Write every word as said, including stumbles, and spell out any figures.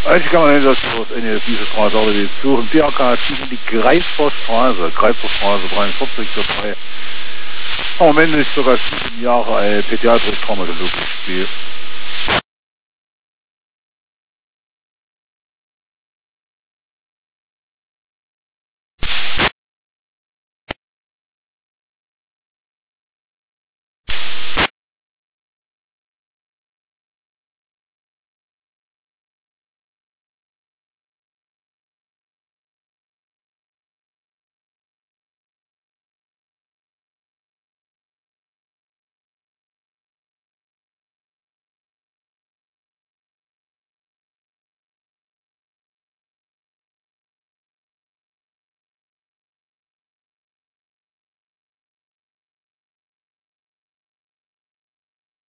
Eigentlich kann man nicht, dass eine diese Straße auch die suchen. D R K sieben, die Greifvorstraße, Greifvorstraße dreiundvierzig dabei. Im Moment ist sogar sieben Jahre eine Pädiatrik-Traumatologie.